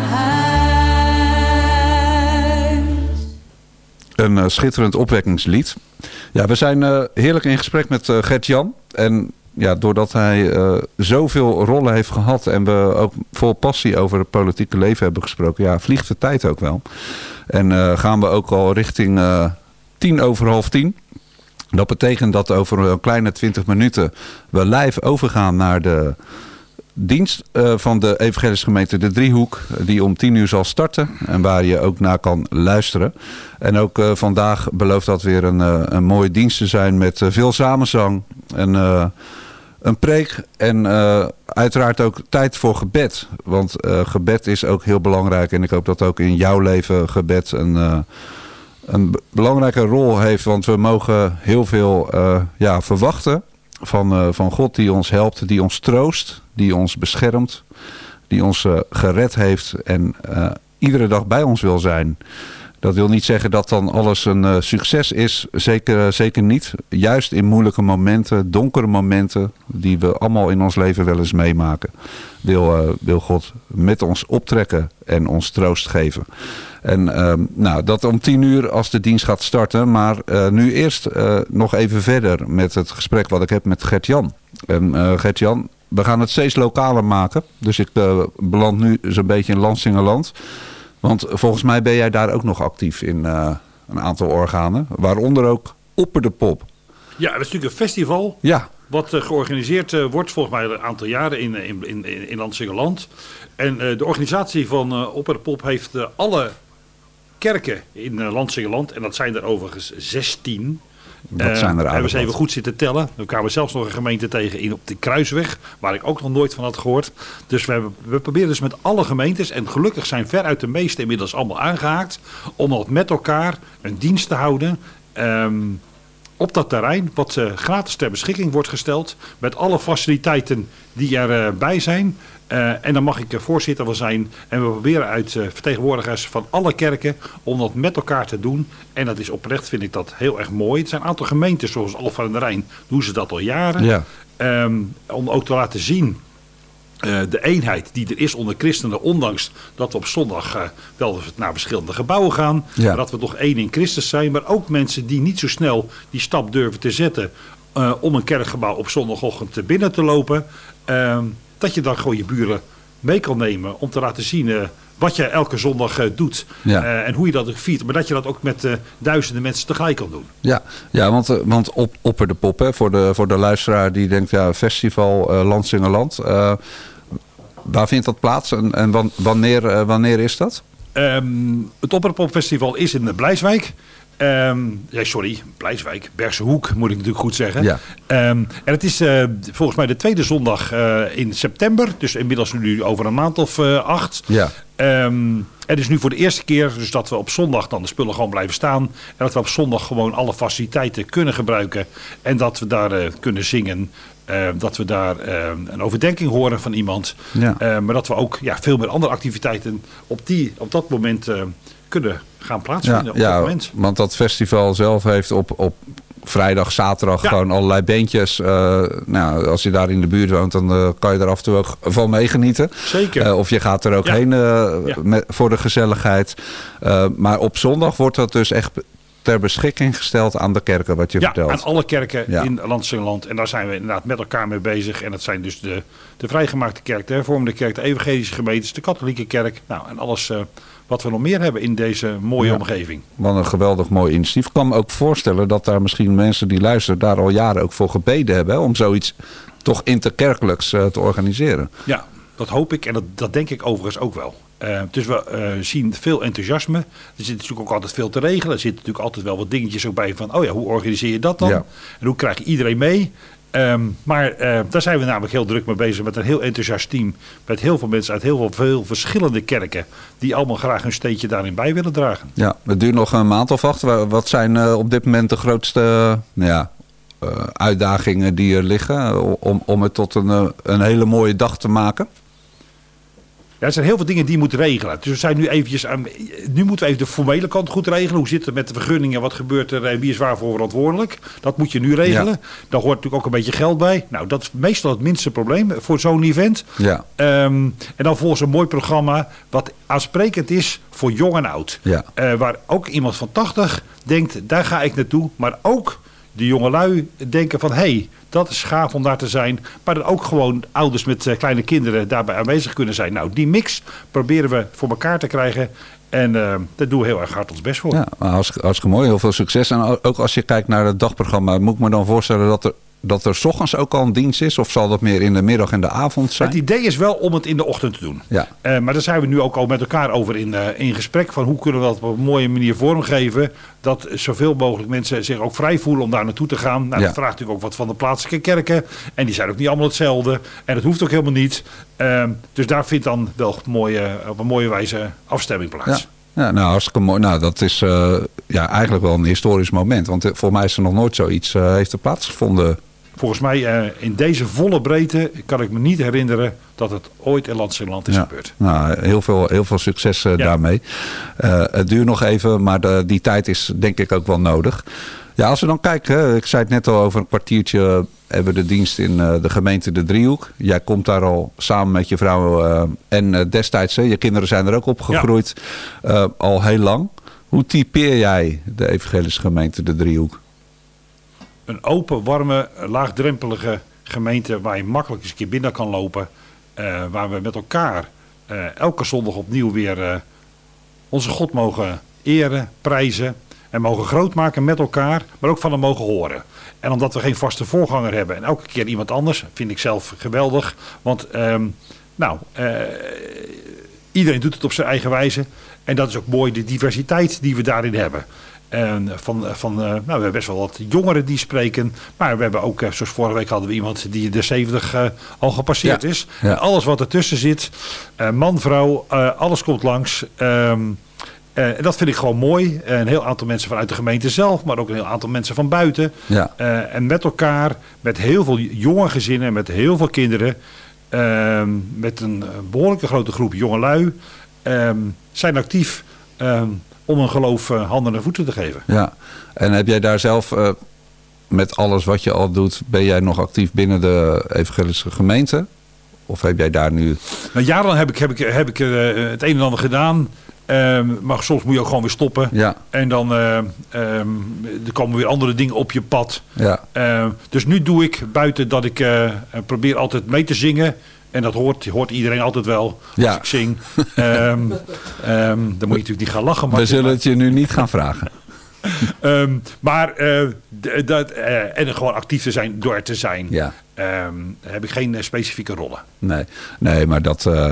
huis. Een schitterend opwekkingslied. Ja, we zijn heerlijk in gesprek met Gert-Jan. En ja, doordat hij zoveel rollen heeft gehad en we ook vol passie over het politieke leven hebben gesproken, ja, vliegt de tijd ook wel. En gaan we ook al richting 10:50. Dat betekent dat over een kleine 20 minuten we live overgaan naar de dienst van de Evangelische Gemeente De Driehoek, die om 10 uur zal starten en waar je ook naar kan luisteren. En ook vandaag belooft dat weer een mooie dienst te zijn met veel samenzang en een preek en uiteraard ook tijd voor gebed. Want gebed is ook heel belangrijk en ik hoop dat ook in jouw leven gebed een belangrijke rol heeft. Want we mogen heel veel verwachten van God die ons helpt, die ons troost, die ons beschermt, die ons gered heeft en iedere dag bij ons wil zijn. Dat wil niet zeggen dat dan alles een succes is. Zeker niet. Juist in moeilijke momenten, donkere momenten, die we allemaal in ons leven wel eens meemaken, wil God met ons optrekken en ons troost geven. En dat om 10 uur als de dienst gaat starten. Maar nu eerst nog even verder met het gesprek wat ik heb met Gert-Jan. En Gert-Jan, we gaan het steeds lokaler maken. Dus ik beland nu zo'n beetje in Lansingerland. Want volgens mij ben jij daar ook nog actief in een aantal organen. Waaronder ook Opper de Pop. Ja, dat is natuurlijk een festival. Ja. Wat georganiseerd wordt volgens mij een aantal jaren in Lansingerland. En de organisatie van Opper de Pop heeft alle kerken in Lansingerland. En dat zijn er overigens 16. Dat zijn er hebben we wat. even goed zitten tellen. We kwamen zelfs nog een gemeente tegen op de Kruisweg. Waar ik ook nog nooit van had gehoord. Dus we proberen dus met alle gemeentes. En gelukkig zijn veruit de meeste inmiddels allemaal aangehaakt. Om dat met elkaar een dienst te houden. Op dat terrein, wat gratis ter beschikking wordt gesteld. Met alle faciliteiten die erbij zijn. En dan mag ik voorzitter van zijn. En we proberen uit vertegenwoordigers van alle kerken om dat met elkaar te doen. En dat is oprecht, vind ik dat heel erg mooi. Het zijn een aantal gemeentes zoals Alphen aan de Rijn. Doen ze dat al jaren. Ja. Om ook te laten zien de eenheid die er is onder christenen. Ondanks dat we op zondag wel naar verschillende gebouwen gaan. Ja. Maar dat we toch één in Christus zijn. Maar ook mensen die niet zo snel die stap durven te zetten. Om een kerkgebouw op zondagochtend binnen te lopen. Dat je dan gewoon je buren mee kan nemen. Om te laten zien wat je elke zondag doet. Ja. En hoe je dat viert. Maar dat je dat ook met duizenden mensen tegelijk kan doen. Ja, want Opper de Pop, hè, voor de luisteraar die denkt, ja, festival Lansingerland. Waar vindt dat plaats en wanneer is dat? Het Opper de Pop Festival is in Blijswijk. Blijswijk. Bergse Hoek moet ik natuurlijk goed zeggen. Ja. En het is volgens mij de tweede zondag in september. Dus inmiddels nu over een maand of 8. Ja. Het is nu voor de eerste keer dus dat we op zondag dan de spullen gewoon blijven staan. En dat we op zondag gewoon alle faciliteiten kunnen gebruiken. En dat we daar kunnen zingen. Dat we daar een overdenking horen van iemand. Ja. Maar dat we ook veel meer andere activiteiten op dat moment kunnen gaan plaatsvinden. Op dat moment. Want dat festival zelf heeft op vrijdag, zaterdag gewoon allerlei beentjes. Als je daar in de buurt woont, dan kan je er af en toe ook van meegenieten. Zeker. Of je gaat er ook heen voor de gezelligheid. Maar op zondag wordt dat dus echt ter beschikking gesteld aan de kerken, wat je vertelt. Ja, aan alle kerken in Lansingerland. En daar zijn we inderdaad met elkaar mee bezig. En dat zijn dus de vrijgemaakte kerk, de hervormde kerk, de evangelische gemeentes, de katholieke kerk. Nou, en alles wat we nog meer hebben in deze mooie omgeving. Wat een geweldig mooi initiatief. Ik kan me ook voorstellen dat daar misschien mensen die luisteren daar al jaren ook voor gebeden hebben. Hè, om zoiets toch interkerkelijks te organiseren. Ja, dat hoop ik en dat denk ik overigens ook wel. Dus we zien veel enthousiasme. Er zit natuurlijk ook altijd veel te regelen. Er zitten natuurlijk altijd wel wat dingetjes ook bij van, hoe organiseer je dat dan? Ja. En hoe krijg je iedereen mee? Maar daar zijn we namelijk heel druk mee bezig met een heel enthousiast team. Met heel veel mensen uit heel veel verschillende kerken. Die allemaal graag hun steentje daarin bij willen dragen. Ja, het duurt nog een maand of 8. Wat zijn op dit moment de grootste uitdagingen die er liggen om het tot een hele mooie dag te maken? Ja, er zijn heel veel dingen die je moet regelen. Dus we zijn nu eventjes nu moeten we even de formele kant goed regelen. Hoe zit het met de vergunningen? Wat gebeurt er? En wie is waarvoor verantwoordelijk? Dat moet je nu regelen. Ja. Daar hoort natuurlijk ook een beetje geld bij. Nou, dat is meestal het minste probleem voor zo'n event. Ja. En dan volgens een mooi programma wat aansprekend is voor jong en oud. Ja. Waar ook iemand van 80 denkt, daar ga ik naartoe. Maar ook de jongelui denken van, dat is gaaf om daar te zijn. Maar dat ook gewoon ouders met kleine kinderen daarbij aanwezig kunnen zijn. Nou, die mix proberen we voor elkaar te krijgen. En daar doen we heel erg hard ons best voor. Ja, hartstikke mooi. Heel veel succes. En ook als je kijkt naar het dagprogramma, moet ik me dan voorstellen dat er 's ochtends ook al een dienst is? Of zal dat meer in de middag en de avond zijn? Het idee is wel om het in de ochtend te doen. Ja. Maar daar zijn we nu ook al met elkaar over in gesprek. Van hoe kunnen we dat op een mooie manier vormgeven. Dat zoveel mogelijk mensen zich ook vrij voelen om daar naartoe te gaan. Nou, dat vraagt natuurlijk ook wat van de plaatselijke kerken. En die zijn ook niet allemaal hetzelfde. En dat hoeft ook helemaal niet. Dus daar vindt dan wel op een mooie wijze afstemming plaats. Ja. Ja, hartstikke mooi. Nou, dat is eigenlijk wel een historisch moment. Want voor mij is er nog nooit zoiets heeft er plaatsgevonden. Volgens mij in deze volle breedte kan ik me niet herinneren dat het ooit in Lansingerland is gebeurd. Nou, heel veel succes daarmee. Het duurt nog even, maar die tijd is denk ik ook wel nodig. Ja, als we dan kijken, ik zei het net al, over een kwartiertje hebben we de dienst in de gemeente De Driehoek. Jij komt daar al samen met je vrouw en destijds, je kinderen zijn er ook opgegroeid, al heel lang. Hoe typeer jij de evangelische gemeente De Driehoek? Een open, warme, laagdrempelige gemeente waar je makkelijk eens een keer binnen kan lopen. Waar we met elkaar elke zondag opnieuw weer onze God mogen eren, prijzen. En mogen grootmaken met elkaar, maar ook van hem mogen horen. En omdat we geen vaste voorganger hebben en elke keer iemand anders, vind ik zelf geweldig. Want iedereen doet het op zijn eigen wijze. En dat is ook mooi, de diversiteit die we daarin hebben. En we hebben best wel wat jongeren die spreken. Maar we hebben ook, zoals vorige week hadden we iemand die de 70 al gepasseerd is. Ja. En alles wat ertussen zit, man, vrouw, alles komt langs. En dat vind ik gewoon mooi. Een heel aantal mensen vanuit de gemeente zelf, maar ook een heel aantal mensen van buiten. Ja. En met elkaar, met heel veel jonge gezinnen, met heel veel kinderen. Met een behoorlijke grote groep jongelui. Zijn actief om hun geloof handen en voeten te geven. Ja, en heb jij daar zelf, met alles wat je al doet, ben jij nog actief binnen de evangelische gemeente? Of heb jij daar nu... Nou, jarenlang heb ik het een en ander gedaan. Maar soms moet je ook gewoon weer stoppen. Ja. En dan er komen weer andere dingen op je pad. Ja. Dus nu doe ik buiten dat ik probeer altijd mee te zingen. En dat hoort iedereen altijd wel als Ja. ik zing. Dan moet je natuurlijk niet gaan lachen. We zullen het je nu niet gaan vragen. En gewoon actief te zijn door er te zijn. Ja. Heb ik geen specifieke rollen. Nee, maar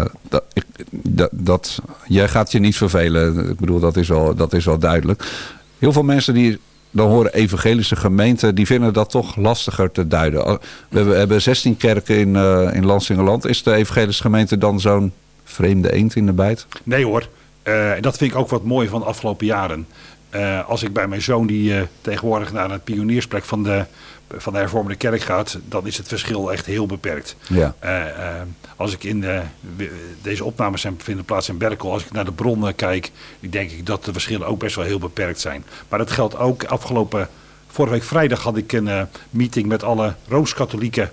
jij gaat je niet vervelen. Ik bedoel, dat is wel duidelijk. Heel veel mensen die dan horen evangelische gemeenten, die vinden dat toch lastiger te duiden. We hebben 16 kerken in Lansingerland. Is de evangelische gemeente dan zo'n vreemde eend in de bijt? Nee hoor. En dat vind ik ook wat mooi van de afgelopen jaren. Als ik bij mijn zoon die tegenwoordig naar een pioniersplek van de hervormde kerk gaat, dan is het verschil echt heel beperkt. Ja. Als ik deze opnames vinden plaats in Berkel, als ik naar de bronnen kijk, denk ik dat de verschillen ook best wel heel beperkt zijn. Maar dat geldt ook vorige week vrijdag had ik een meeting met alle Rooms-Katholieke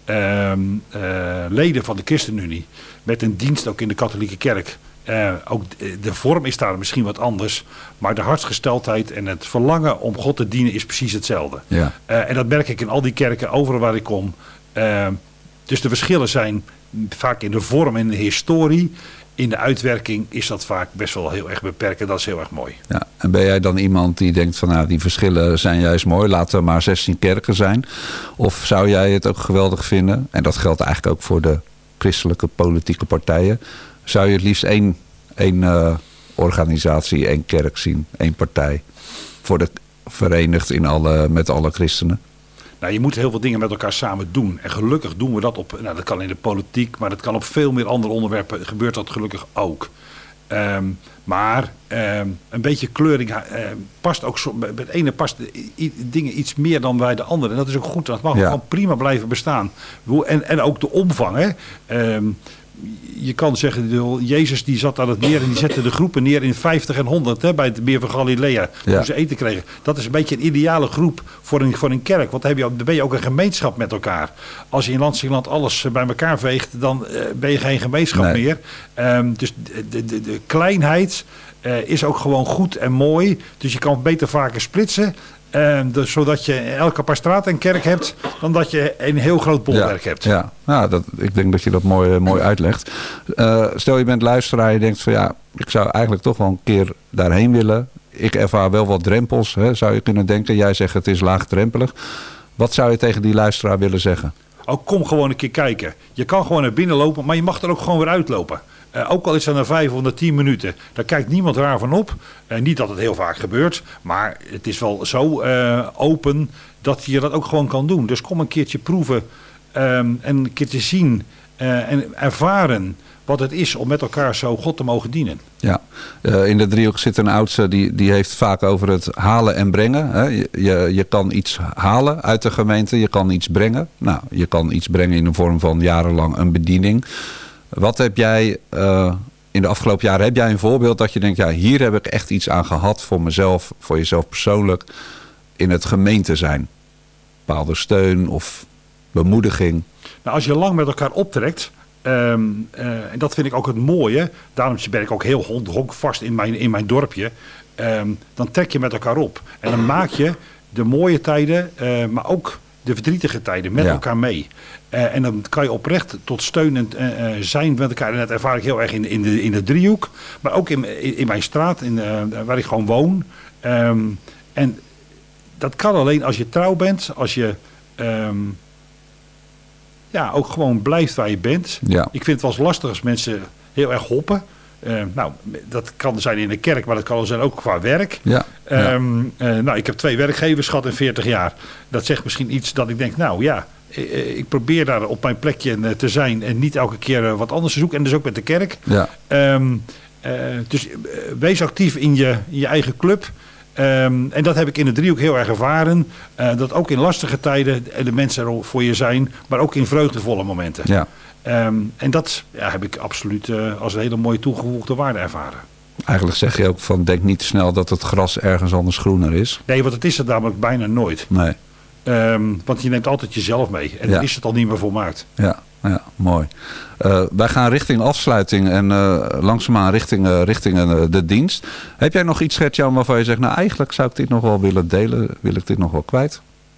leden van de ChristenUnie. Met een dienst ook in de katholieke kerk. Ook de vorm is daar misschien wat anders. Maar de hartsgesteldheid en het verlangen om God te dienen is precies hetzelfde. Ja. En dat merk ik in al die kerken, overal waar ik kom. Dus de verschillen zijn vaak in de vorm en de historie. In de uitwerking is dat vaak best wel heel erg beperkt. En dat is heel erg mooi. Ja. En ben jij dan iemand die denkt van die verschillen zijn juist mooi. Laten er maar 16 kerken zijn. Of zou jij het ook geweldig vinden? En dat geldt eigenlijk ook voor de christelijke politieke partijen. Zou je het liefst één organisatie, één kerk zien, één partij, verenigd met alle christenen? Nou, je moet heel veel dingen met elkaar samen doen. En gelukkig doen we dat dat kan in de politiek, maar dat kan op veel meer andere onderwerpen, gebeurt dat gelukkig ook. Maar een beetje kleuring past ook bij het ene past dingen iets meer dan bij de andere. En dat is ook goed. Dat mag gewoon prima blijven bestaan. En ook de omvang. Hè? Je kan zeggen, Jezus die zat aan het meer en die zette de groepen neer in 50 en 100 bij het meer van Galilea. Toen ze eten kregen. Dat is een beetje een ideale groep voor een kerk. Want dan ben je ook een gemeenschap met elkaar. Als je in Lansingerland alles bij elkaar veegt, dan ben je geen gemeenschap meer. Dus de kleinheid is ook gewoon goed en mooi. Dus je kan beter vaker splitsen. Zodat je in elke paar straten een kerk hebt, dan dat je een heel groot bolwerk hebt. Ja, ik denk dat je dat mooi uitlegt. Stel je bent luisteraar en je denkt van ik zou eigenlijk toch wel een keer daarheen willen. Ik ervaar wel wat drempels, zou je kunnen denken. Jij zegt het is laagdrempelig. Wat zou je tegen die luisteraar willen zeggen? Kom gewoon een keer kijken. Je kan gewoon naar binnen lopen, maar je mag er ook gewoon weer uitlopen. Ook al is dat na 5 of na 10 minuten. Daar kijkt niemand raar van op. Niet dat het heel vaak gebeurt. Maar het is wel zo open dat je dat ook gewoon kan doen. Dus kom een keertje proeven. En een keertje zien. En ervaren wat het is om met elkaar zo God te mogen dienen. Ja, in de driehoek zit een oudste die heeft vaak over het halen en brengen. Hè. Je kan iets halen uit de gemeente. Je kan iets brengen. Nou, je kan iets brengen in de vorm van jarenlang een bediening. Wat heb jij in de afgelopen jaren, heb jij een voorbeeld dat je denkt, hier heb ik echt iets aan gehad voor mezelf, voor jezelf persoonlijk, in het gemeente zijn? Bepaalde steun of bemoediging? Nou, als je lang met elkaar optrekt, en dat vind ik ook het mooie, daarom ben ik ook heel honkvast in mijn dorpje, dan trek je met elkaar op. En dan maak je de mooie tijden, maar ook de verdrietige tijden met elkaar mee. En dan kan je oprecht tot steun zijn met elkaar. En dat ervaar ik heel erg in de driehoek. Maar ook in mijn straat, waar ik gewoon woon. En dat kan alleen als je trouw bent. Als je ook gewoon blijft waar je bent. Ja. Ik vind het wel eens lastig als mensen heel erg hoppen. Dat kan zijn in de kerk, maar dat kan zijn ook qua werk. Ja, ik heb 2 werkgevers gehad in 40 jaar. Dat zegt misschien iets dat ik denk, ik probeer daar op mijn plekje te zijn en niet elke keer wat anders te zoeken. En dus ook met de kerk. Ja. Dus wees actief in je eigen club. En dat heb ik in de driehoek heel erg ervaren. Dat ook in lastige tijden de mensen er voor je zijn, maar ook in vreugdevolle momenten. Ja. En dat heb ik absoluut als een hele mooie toegevoegde waarde ervaren. Eigenlijk zeg je ook van denk niet snel dat het gras ergens anders groener is. Nee, want het is het namelijk bijna nooit. Nee. Want je neemt altijd jezelf mee. En dan is het al niet meer volmaakt. Ja, mooi. Wij gaan richting afsluiting en langzaamaan richting de dienst. Heb jij nog iets, Gert-Jan, waarvan je zegt, nou eigenlijk zou ik dit nog wel willen delen. Wil ik dit nog wel kwijt?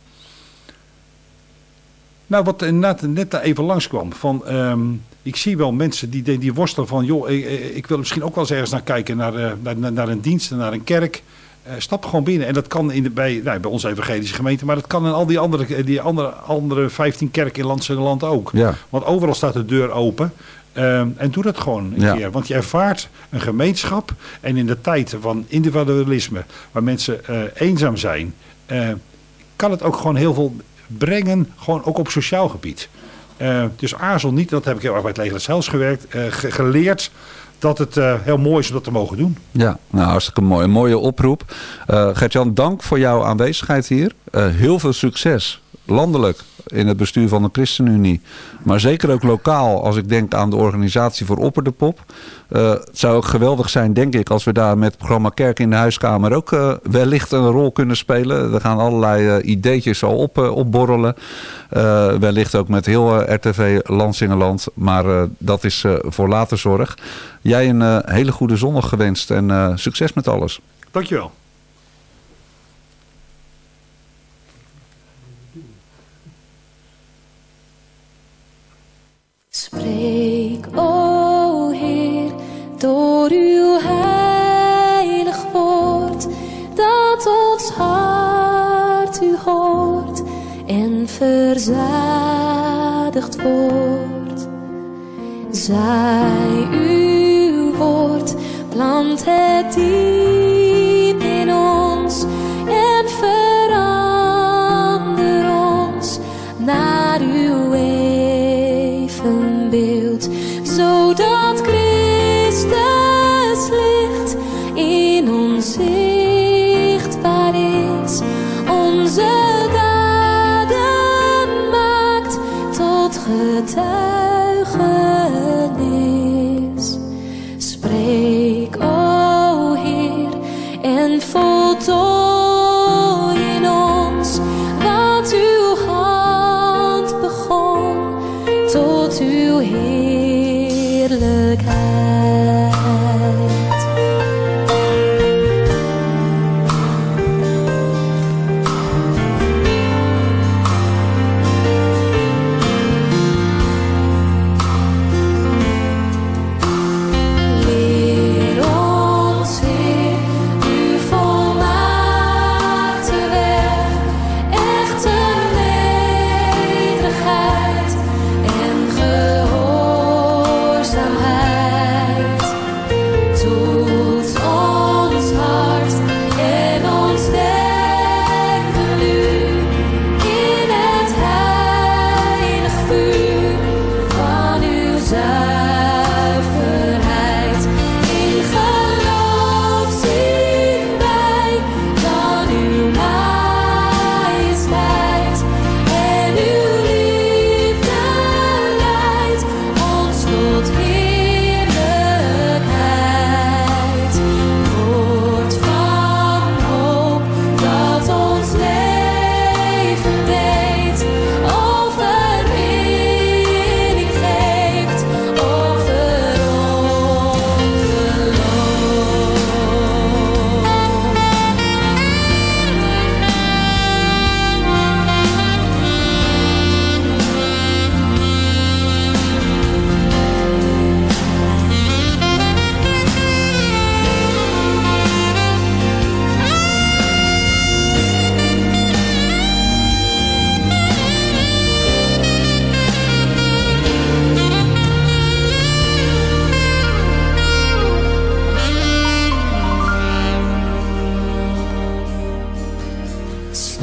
Nou, wat net daar even langskwam. Ik zie wel mensen die worstelen van, joh, ik wil misschien ook wel eens ergens naar kijken. Naar een dienst, naar een kerk. Stap gewoon binnen. En dat kan bij onze evangelische gemeente. Maar dat kan in al die andere 15 kerken in Landsengeland ook. Ja. Want overal staat de deur open. En doe dat gewoon een keer. Want je ervaart een gemeenschap. En in de tijd van individualisme, waar mensen eenzaam zijn, kan het ook gewoon heel veel brengen. Gewoon ook op sociaal gebied. Dus aarzel niet. Dat heb ik heel erg bij het Leger des Heils geleerd. Dat het heel mooi is om dat te mogen doen. Ja, nou hartstikke mooi. Een mooie oproep. Gert-Jan, dank voor jouw aanwezigheid hier. Heel veel succes. Landelijk in het bestuur van de ChristenUnie. Maar zeker ook lokaal als ik denk aan de organisatie voor Opper de Pop. Het zou ook geweldig zijn, denk ik, als we daar met het programma Kerk in de Huiskamer ook wellicht een rol kunnen spelen. Er gaan allerlei ideetjes al opborrelen. Wellicht ook met heel RTV Landsingeland. Maar dat is voor later zorg. Jij een hele goede zondag gewenst en succes met alles. Dankjewel. Spreek, o Heer, door uw heilig woord, dat ons hart u hoort en verzadigd wordt. Zij uw woord, plant het diep in ons en verander ons naar uw evenbeeld, zodat Christus licht in ons zichtbaar is. Onze daden maakt tot getuigenis. Spreek, o Heer, en voltooi in ons wat uw hand begon, tot uw heerlijkheid.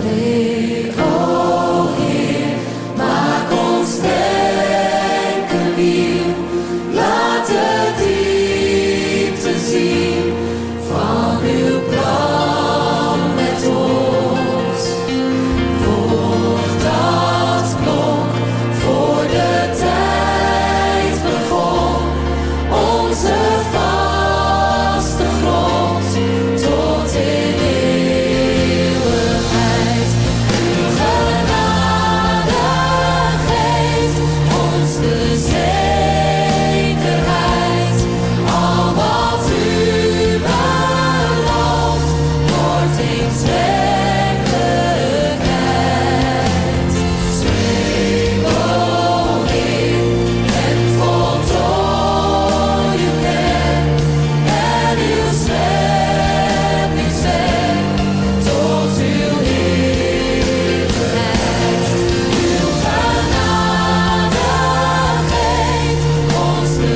Spreek, o Heer, maak ons denken nieuw. Laat de diepte zien van uw plan met ons. Woord dat klonk voor de tijd begon, onze vaste grond tot in eeuwigheid. Uw genade geeft ons de zekerheid. Al wat u belooft, wordt eens werkelijkheid. Spreek, o Heer, en voltooi uw werk en uw scheppingswerk tot uw heerlijkheid. Uw genade geeft ons de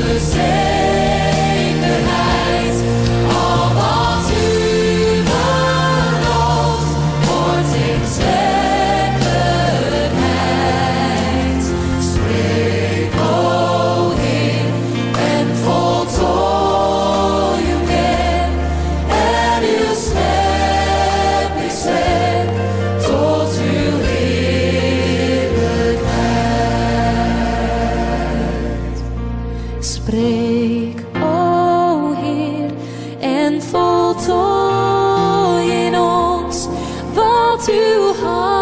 zekerheid. Al wat u belooft, wordt eens werkelijkheid. Spreek, o Heer, en voltooi uw werk en uw scheppingswerk tot uw heerlijkheid. Spreek, o Heer, en voltooi in ons wat uw hand